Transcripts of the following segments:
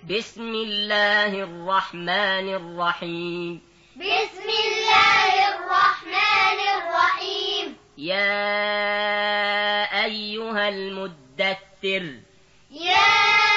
بسم الله الرحمن الرحيم. بسم الله الرحمن الرحيم. يا أيها المدثر. يا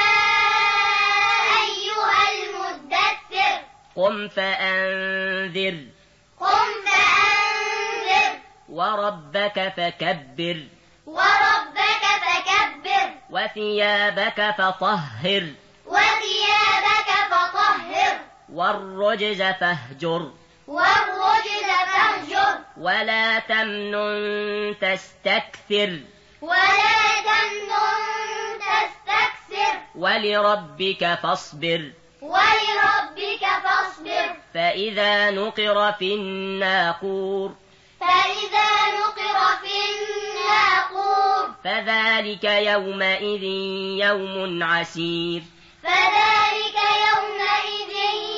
أيها المدثر. قم فأنذر. قم فأنذر. وربك فكبر. وربك فكبر. وثيابك فطهر. وثيابك فطهر. والرجز فاهجر. والرجز فاهجر. ولا تمنن تستكثر. ولا تمنن تستكثر. ولربك فاصبر. ولربك فاصبر. فإذا نقر في الناقور. فإذا نقر في الناقور. فذلك يومئذ يوم عسير. فذلك يومئذ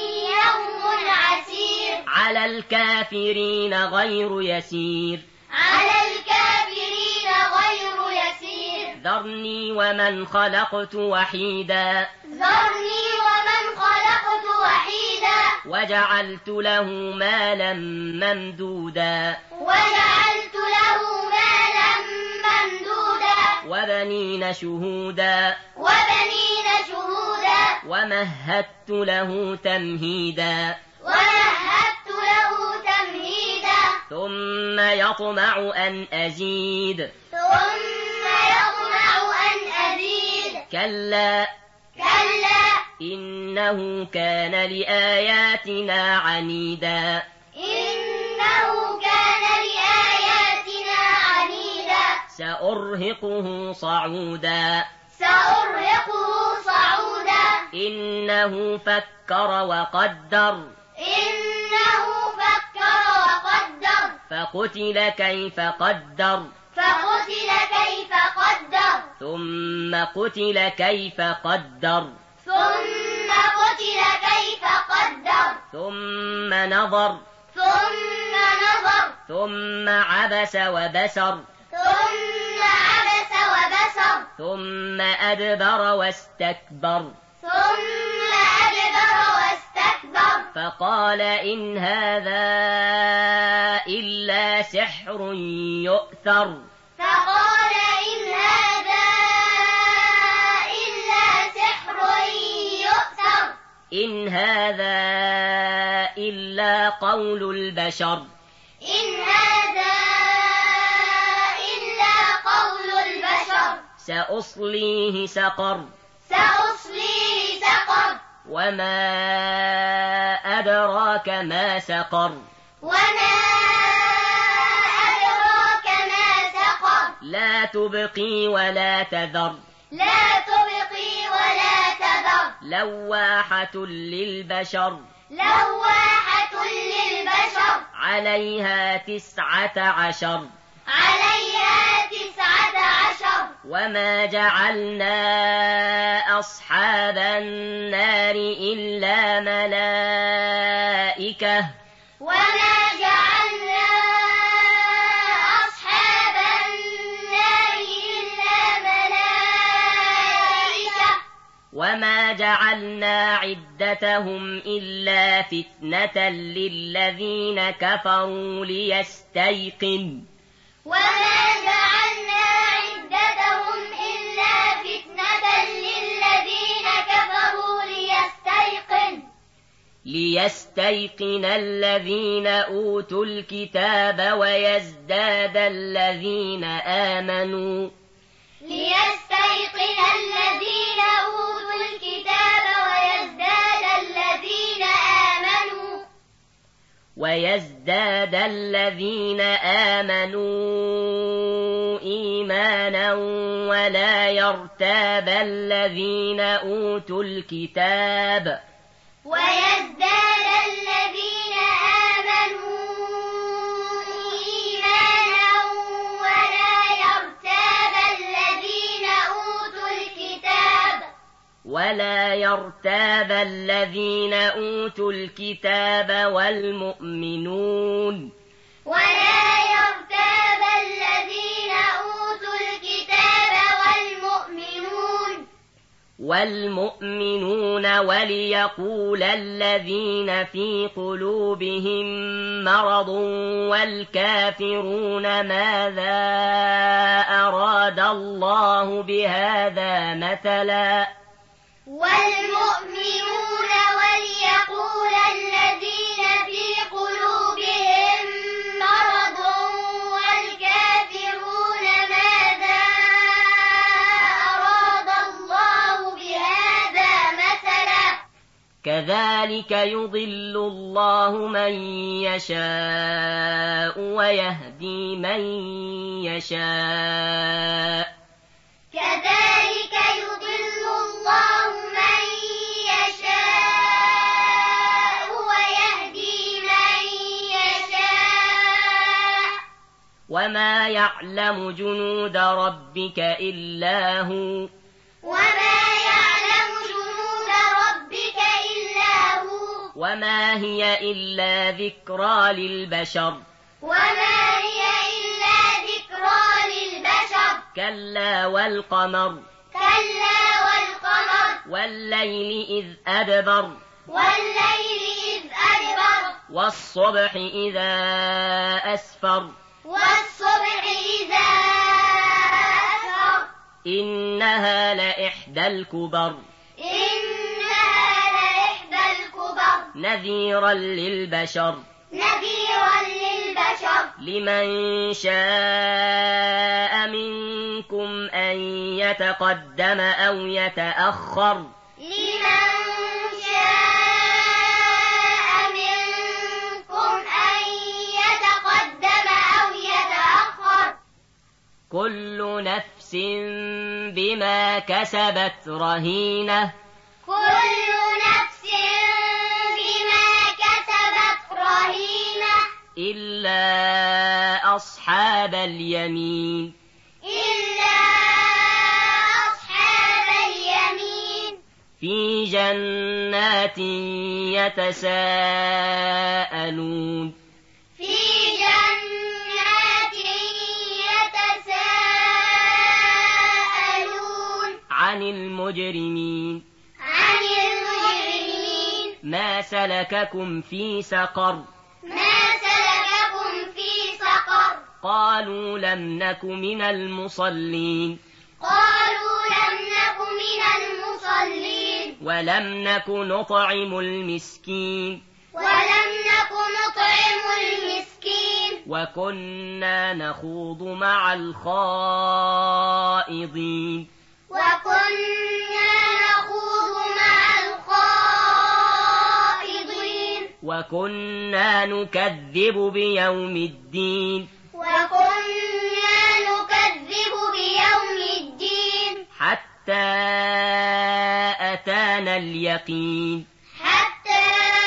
يوم عسير. على الكافرين غير يسير. على الكافرين غير يسير. ذرني ومن خلقت وحيدا. ذرني ومن خلقت وحيدا. وجعلت له مالا ممدودا. وجعلت له مالا ممدودا. وبنين شهودا. وبنين شهودا. ومهدت له تمهيدا. ومهدت له تمهيدا. ثم يطمع أن أزيد. ثم يطمع أن أزيد. كلا. كلا. إنه كان لآياتنا عنيدا. إنه كان لآياتنا عنيدا. سأرهقه صعودا. سأرهقه صعودا. إنه فكر وقدر. إنه فكر وقدر. فقتل كيف قدر. فقتل كيف قدر. ثم قتل كيف قدر. ثم قتل كيف قدر. ثم نظر. ثم نظر. ثم عبس وبسر. ثم عبس وبسر. ثم أدبر واستكبر. ثم أدبر واستكبر. فقال إن هذا إلا سحر يؤثر. فقال إن هذا إلا سحر يؤثر. إن هذا إلا قول البشر. إن هذا إلا قول البشر. سأصليه سقر. سأصليه سقر. وما أدراك ما سقر. وما أدراك ما سقر. لا تبقي ولا تذر. لا تبقي ولا تذر. لواحة للبشر. لواحة للبشر. عليها 19. عليها 19. وما جعلنا أصحاب النار إلا ملائكة. وما جعلنا أصحاب النار إلا ملائكة. وما جعلنا عدتهم إلا فتنة للذين كفروا ليستيقن. وما جعلنا عدتهم إلا فتنة للذين كفروا ليستيقن الذين أوتوا الكتاب ويزداد الذين آمنوا. ليستيقن الذين أوتوا الكتاب ويزداد الذين آمنوا إيمانا ولا يرتاب الذين أوتوا الكتاب. ويزداد الذين آمنوا إيمانا ولا يرتاب الذين أوتوا الكتاب. ولا يرتاب الذين أوتوا الكتاب والمؤمنون. ولا يرتاب الذين أوتوا الكتاب والمؤمنون. والمؤمنون وليقول الذين في قلوبهم مرض والكافرون ماذا أراد الله بهذا مثلا والمؤمنون وليقول الذين في قلوبهم مرض والكافرون ماذا أراد الله بهذا مثلا كذلك يضل الله من يشاء ويهدي من يشاء كذلك يضل الله من يشاء ويهدي من يشاء وما يعلم جنود ربك إلا هو وما يعلم جنود ربك إلا هو وما هي إلا ذكرى للبشر وما هي إلا ذكرى للبشر كلا والقمر كلا والقمر والليل إذ أدبر والليل إذ أدبر والصبح إذا أسفر والصبح إذا أسفر إنها لإحدى الكبر إنها لإحدى الكبر نذيرا للبشر نذيرا للبشر لمن شاء منكم أن يتقدم أو يتأخر لمن شاء منكم أن يتقدم أو يتأخر كل نفس بما كسبت رهينة كل نفس بما كسبت رهينة إلا أصحاب اليمين إلا أصحاب اليمين في جنات يتساءلون في جنات يتساءلون عن المجرمين عن المجرمين ما سلككم في سقر ما سلككم في سقر قالوا لم نك من المصلين قالوا لم نك من المصلين ولم نك نطعم المسكين ولم نك نطعم المسكين وكنا نخوض مع الخائضين وكنا نخوض مع الخائضين وكنا نكذب بيوم الدين وكنا نكذب بيوم الدين حتى أتانا اليقين حتى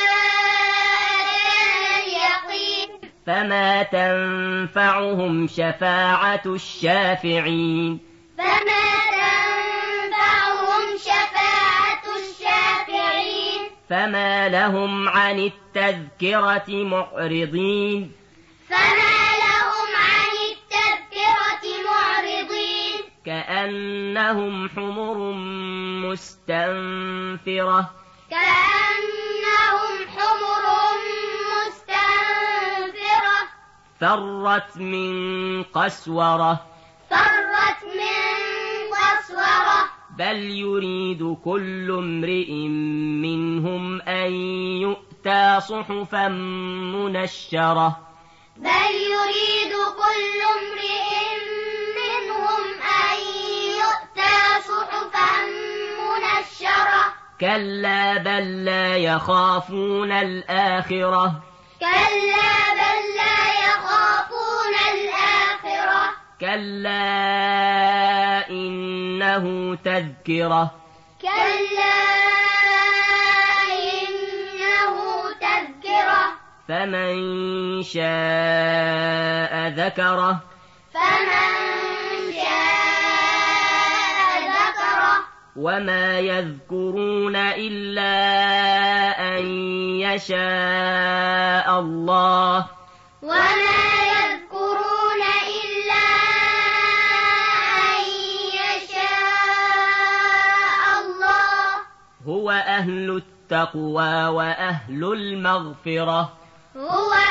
أتانا اليقين فما تنفعهم شفاعة الشافعين فما تنفعهم شفاعة الشافعين فما لهم عن التذكرة معرضين فما لهم عن التذكرة معرضين كأنهم حمر مستنفرة كأنهم حمر مستنفرة فرت من قسورة فرت من قسورة بل يريد كل امرئ منهم أن يؤتى صحفا منشرة بل يريد كل امرئ منهم أن يؤتى صحفا منشرة كلا بل لا يخافون الآخرة كلا بل لا يخافون الآخرة كلا إنه تذكرة كلا إنه تذكرة فمن شاء ذكره فمن شاء ذكره وما يذكرون إلا أن يشاء الله وما يذكرون إلا أن يشاء الله هو أهل التقوى وأهل المغفرة هو